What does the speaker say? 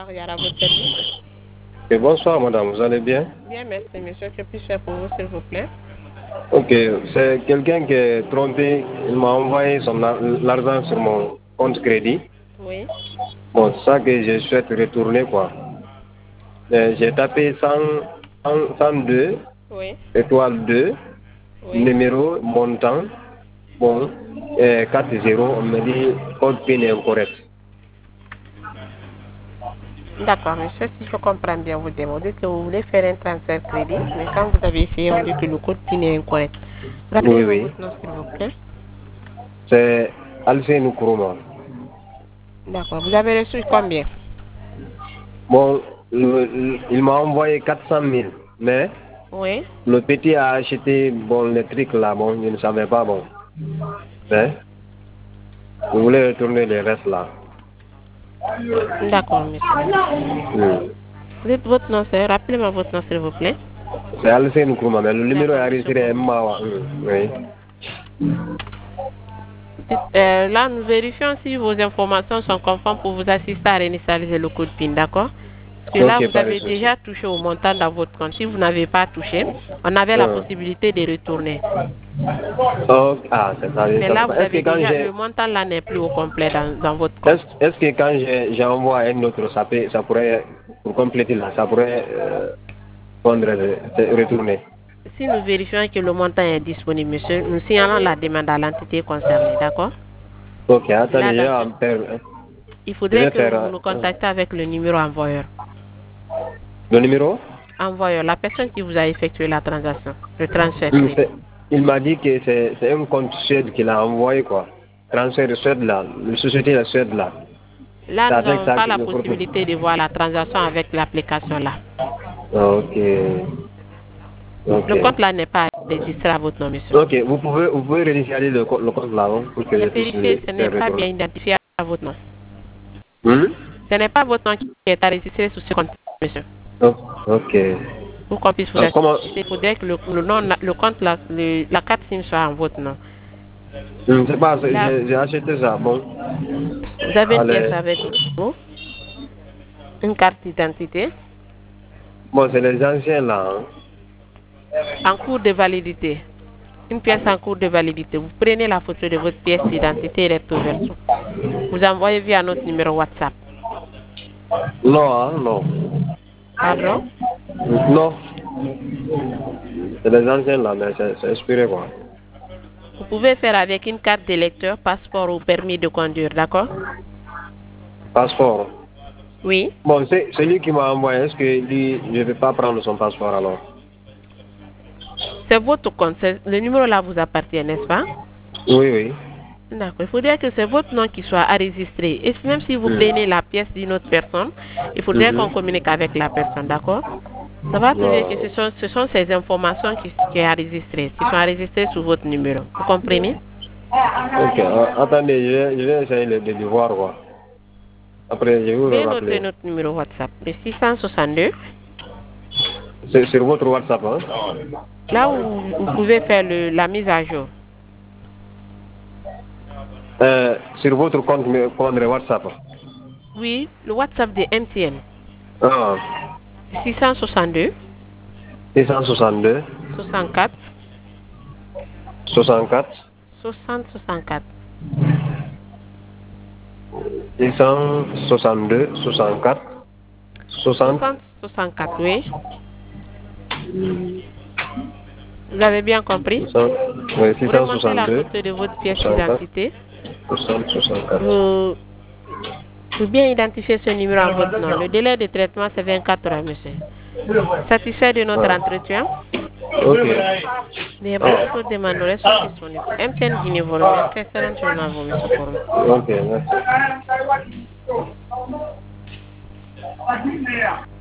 Yara, à votre service. Et bonsoir madame, vous allez bien? Bien, merci monsieur. Que puis-je faire pour vous, s'il vous plaît? Ok, c'est quelqu'un qui est trompé, il m'a envoyé l'argent sur mon compte crédit. Oui. Bon, c'est ça que je souhaite retourner quoi. J'ai tapé 102, Oui. étoile 2, Oui. numéro, montant, bon, 4-0, on me dit code PIN est incorrect. D'accord, monsieur, si je comprends bien vous demandez que vous voulez faire un transfert crédit, mais quand vous avez essayé, on dit que le code PIN est incorrect. Oui, Rappelez-moi oui, votre nom, s'il vous plaît. c'est Alcine Kourouma. D'accord, vous avez reçu combien? Bon, il m'a envoyé 400 000, mais Oui. le petit a acheté bon, le truc là, bon, je ne savais pas, bon. Mais, je voulais retourner le reste là. D'accord, monsieur. Hmm. Dites votre nom, sir. Rappelez-moi votre nom, s'il vous plaît. C'est Alcine Kourouma, mais le numéro est D'accord, monsieur enregistré Kourouma. Mbawa. Oui. Là, nous vérifions si vos informations sont conformes pour vous assister à réinitialiser le code PIN, d'accord? Parce que là, Ok, vous pas de avez souci. déjà touché au montant dans votre compte. Si vous n'avez pas touché, on avait la Hmm. possibilité de retourner. Oh, ah, c'est ça, Mais ça là, dépend. vous Est-ce que avez quand déjà, le j'ai, montant là n'est plus au complet dans votre compte. est-ce que quand j'envoie un autre, ça pourrait, pour compléter là, ça pourrait prendre, retourner. Si nous vérifions que le montant est disponible, monsieur, nous signalons la demande à l'entité concernée, d'accord? Ok, Là, attendez, je vais en faire, il je faudrait vais que faire vous nous contactez avec le numéro envoyeur. le numéro. Envoyeur, la personne qui vous a effectué la transaction, le transfert Hmm, crédit. il m'a dit que c'est un compte Suède qu'il a envoyé, quoi. Transfert de Suède là, la société de Suède là. Là, C'est nous avec n'avons ça pas que la je propose. possibilité de voir la transaction avec l'application là. Ok, ok. Le compte là n'est pas enregistré à votre nom, monsieur. Ok, vous pouvez réinitialiser le compte là, hein, pour que J'ai je puisse vérifié, ce n'est faire pas retourner. bien identifié à votre nom. Hmm? Ce n'est pas votre nom qui est enregistré sur ce compte, monsieur. Oh, ok. Pour qu'on puisse vous Comment assister, il faudrait que le nom, le compte, la carte SIM soit en votre nom. je sais pas, Là, j'ai acheté ça, bon. vous avez une pièce Allez. avec vous, une carte d'identité, Bon, c'est les anciens là, hein. en cours de validité. Une pièce en cours de validité. Vous prenez la photo de votre pièce d'identité recto verso. Vous envoyez via notre numéro WhatsApp. Non, hein, non. Pardon? Non. C'est les anciens là, mais c'est inspiré quoi. Vous pouvez faire avec une carte d'électeur, passeport ou permis de conduire, d'accord? Passeport. Oui. Bon, c'est celui qui m'a envoyé, est-ce que lui, je ne vais pas prendre son passeport alors? C'est votre compte. Le numéro là vous appartient, n'est-ce pas? Oui, oui. D'accord. Il faudrait que c'est votre nom qui soit enregistré. Et même si vous prenez la pièce d'une autre personne, il faudrait qu'on communique avec la personne, d'accord? Ça va trouver que ce sont ces informations qui sont enregistrées, qui sont enregistrées sur votre numéro. Vous comprenez? Ok, attendez, je vais essayer de voir quoi. Après, je vais vous Veuillez noter rappeler. notre numéro WhatsApp, le 662. C'est sur votre WhatsApp, hein? Là où vous pouvez faire la mise à jour. Sur votre compte WhatsApp. Oui, le WhatsApp de MTN. Ah, 662 662 64 64 60 64. 662 64 60. 60 64, oui. Vous avez bien compris? 60, oui, Vous remontez la 662 photo de votre pièce 64 d'identité. 60 64. Vous, vous bien identifier ce numéro en votre nom. Le délai de traitement, c'est 24 heures, monsieur. Satisfait de notre Ah, entretien? ok. Il n'y a pas Ah, d'autres demandes. Nous restons disponibles. MTN Guinée, vous remercie. Excellente journée à vous, monsieur Kourou. ok, merci.